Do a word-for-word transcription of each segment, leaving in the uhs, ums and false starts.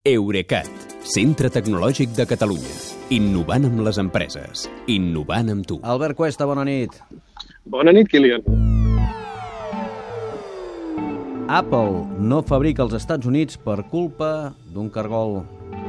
Eurecat, centre tecnològic de Catalunya. Innovant amb les empreses. Innovant amb tu. Albert Cuesta, bona nit. Bona nit, Kilian. Apple no fabrica als Estats Units per culpa d'un cargol.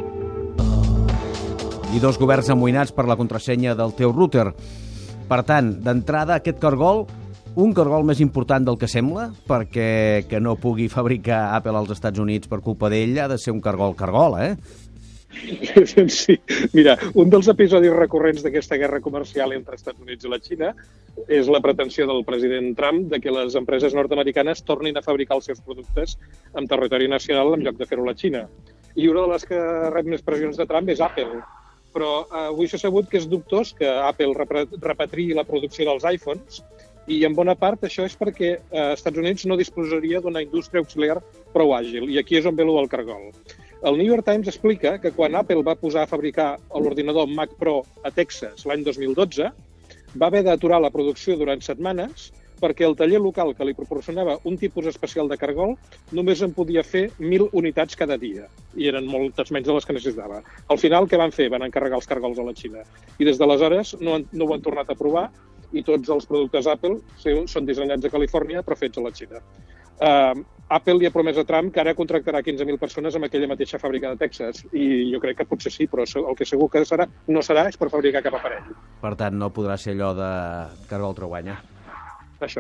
I dos governs amoïnats per la contrasenya del teu router. Per tant, d'entrada, aquest cargol, un cargol més important del que sembla, perquè que no pugui fabricar Apple als Estats Units per culpa d'ell ha de ser un cargol-cargol, eh? Sí, mira, un dels episodis recurrents d'aquesta guerra comercial entre Estats Units i la Xina és la pretensió del president Trump de que les empreses nord-americanes tornin a fabricar els seus productes en territori nacional en lloc de fer-ho a la Xina. I una de les que rep més pressions de Trump és Apple. Però eh, avui s'ha sabut que és dubtós que Apple repatriï la producció dels iPhones i en bona part això és perquè eh, Estats Units no disposaria d'una indústria auxiliar prou àgil. I aquí és on ve el cargol. El New York Times explica que quan Apple va posar a fabricar l'ordinador Mac Pro a Texas l'any dos mil dotze, va haver d'aturar la producció durant setmanes perquè el taller local que li proporcionava un tipus especial de cargol només en podia fer mil unitats cada dia. I eren moltes menys de les que necessitava. Al final, què van fer? Van encarregar els cargols a la Xina. I des d'aleshores no, han, no ho han tornat a provar i tots els productes Apple són dissenyats a Califòrnia però fets a la Xina. Uh, Apple li ha promès a Trump que ara contractarà quinze mil persones amb aquella mateixa fàbrica de Texas i jo crec que potser sí, però el que segur que serà, no serà és per fabricar cap aparell. Per tant, no podrà ser allò de cargol treuanya. Això.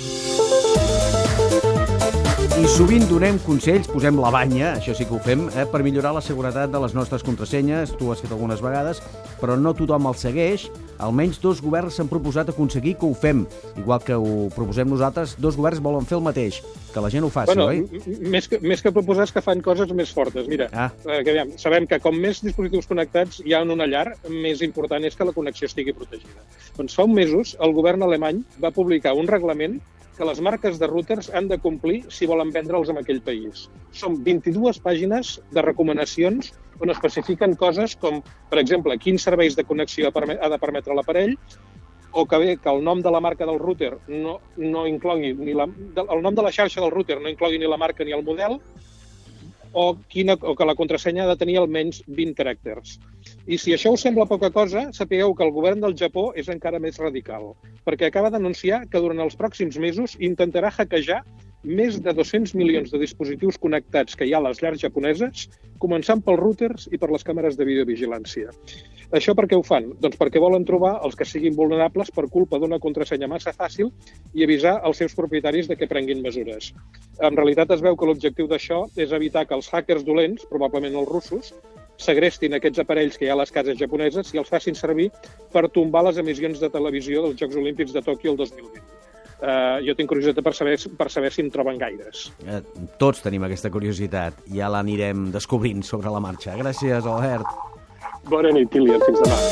I sovint donem consells, posem la banya, això sí que ho fem, eh, per millorar la seguretat de les nostres contrasenyes. Tu ho has fet algunes vegades, però no tothom el segueix. Almenys dos governs s'han proposat aconseguir que ho fem. Igual que ho proposem nosaltres, dos governs volen fer el mateix, que la gent ho faci, bueno, oi? Més que, més que proposar és que fan coses més fortes. Mira, ah. eh, que, aviam, sabem que com més dispositius connectats hi ha en una llar, més important és que la connexió estigui protegida. Doncs fa uns mesos el govern alemany va publicar un reglament que les marques de routers han de complir si volen vendre'ls en aquell país. Són vint-i-dues pàgines de recomanacions on especifiquen coses com, per exemple, quins serveis de connexió ha de permetre l'aparell, o que bé que el nom de la marca del router no, no inclogui ni la, el nom de la xarxa del router no inclogui ni la marca ni el model, o, quina, o que la contrasenya ha de tenir almenys vint caràcters. I si això us sembla poca cosa, sapigueu que el govern del Japó és encara més radical, perquè acaba d'anunciar que durant els pròxims mesos intentarà hackejar més de dos-cents milions de dispositius connectats que hi ha a les llars japoneses, començant pels routers i per les càmeres de videovigilància. Això per què ho fan? Doncs perquè volen trobar els que siguin vulnerables per culpa d'una contrasenya massa fàcil i avisar els seus propietaris de que prenguin mesures. En realitat es veu que l'objectiu d'això és evitar que els hackers dolents, probablement els russos, segrestin aquests aparells que hi ha a les cases japoneses i els facin servir per tombar les emissions de televisió dels Jocs Olímpics de Tòquio el dos mil vint. Uh, jo tinc curiositat per saber, per saber si en troben gaires. Eh, tots tenim aquesta curiositat. Ja l'anirem descobrint sobre la marxa. Gràcies, Albert. Bona nit, Kilian. Fins demà.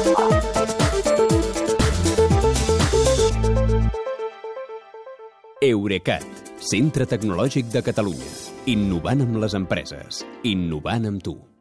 Eurecat, centre tecnològic de Catalunya. Innovant amb les empreses. Innovant amb tu.